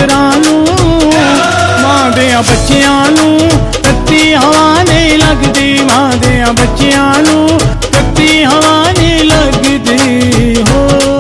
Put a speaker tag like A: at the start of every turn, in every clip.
A: पुत्रां नूं, मां देयां बच्चियां नूं तत्ती हवा नहीं लगदी, मां देयां बच्चियां नूं तत्ती हवा नहीं लगदी हो।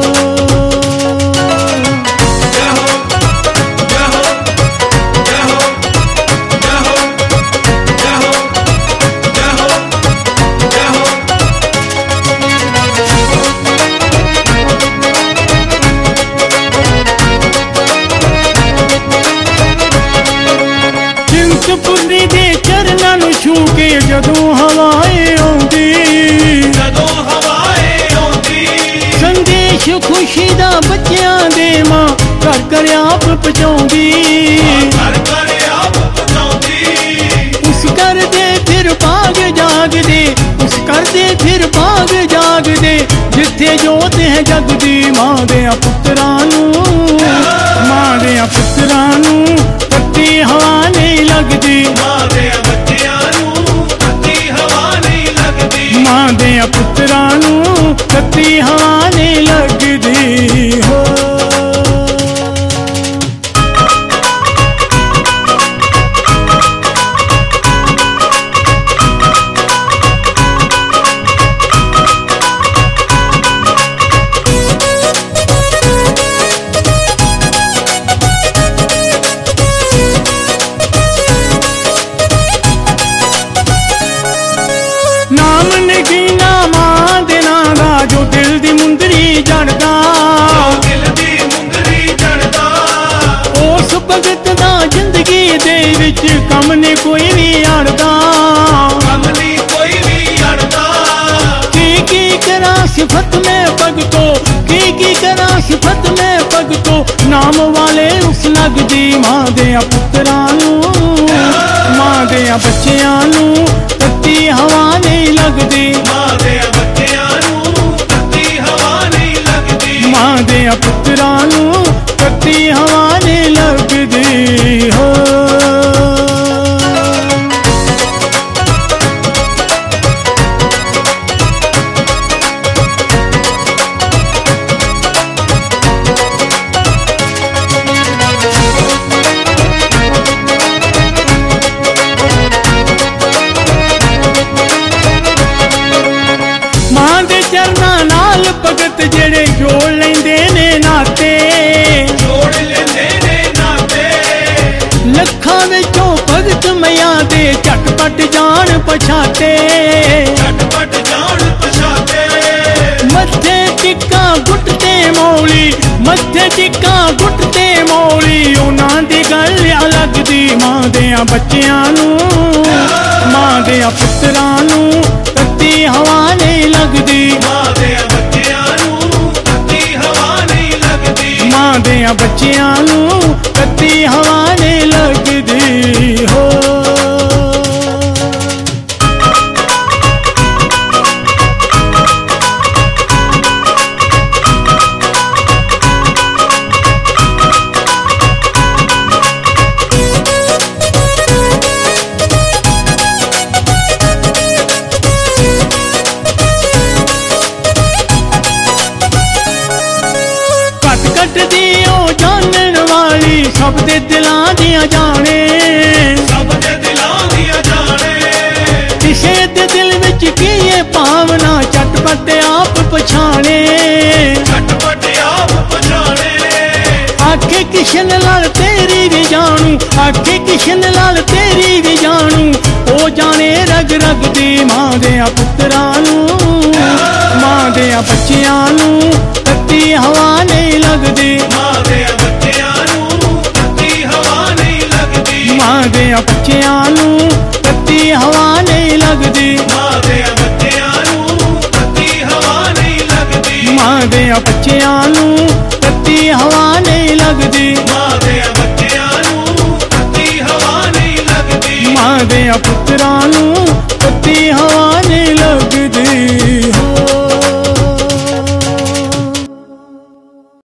A: चिंतपुर्णी दे चरनां नूं छू के जदों हवाएं आउंदी, जदों हवाएं आउंदी, संदेश खुशी दा बच्चियां दे मां घर घर आप पहुंचाउंदी, घर घर आप पहुंचाउंदी। उस घर दे फिर भाग जागदे, उस घर दे फिर भाग जागदे, जिथे जोत है जगदी। मां देयां पुत्रां नूं, मां देयां पुत्रां नूं तत्ती हवा नहीं लगदी, मां देयां बच्चियां नूं तत्ती हवा नहीं लगदी, मां देयां पुत्रां नूं तत्ती हवा नहीं लगदी हो। नाम नगीना मां दे नां दा जो दिल दी मुंदरी जड़दा, दिल दी मुंदरी जड़दा, उस भगत दा जिंदगी दे विच कम ने कोई भी अड़दा, कम नहीं कोई भी अड़दा। की करा सिफत में भगतो, की करा सिफत में भगतो, नाम वाले उस लगदी। मां देयां पुत्रां नूं, मां देयां बच्चियां नूं तत्ती हवा नहीं लगदी, मां देयां बच्चियां नूं तत्ती हवा नहीं लगदी, मां देयां पुत्रां नूं तत्ती हवा नहीं लगदी हो। चरनां नाल भगत जेड़े जोड़ लेंदे ने नाते, जोड़ लेंदे ने नाते, लखां विचों भगत मैया दे झटपट जान पछाते, झटपट जान पछाते। मत्थे टिक्का गुटते मौली, मत्थे टिक्का गुटते मौली, उन्हां दी गल अलग दी। मां देयां बच्चियां नूं, मां देयां पुत्रां नूं तत्ती हवा नहीं लगदी, मां देयां बच्चियां नूं तत्ती हवा नहीं लगदी, मां देयां बच्चियां नूं तत्ती हवा नहीं लगदी हो। जानन वाली सब दे दिलां दियां जाने, सब दे दिलां दियां जाने, किसे दे दिल विच की ये भावना झटपट आप पछाणे, झटपट आप पछाणे। आखे किशन लाल तेरी भी जानू, आखे किशन लाल तेरी भी जानू, ओ जाने रग रग दी। मां देयां पुत्रां नूं, मां देयां बच्चियां नूं तत्ती हवा नहीं लगदी, मां देयां बच्चियां नूं तत्ती हवा नहीं लगदी, मां देयां बच्चियां नूं तत्ती हवा नहीं लगदी, मां देयां बच्चियां नूं तत्ती हवा नहीं लगदी, मां देयां बच्चियां नूं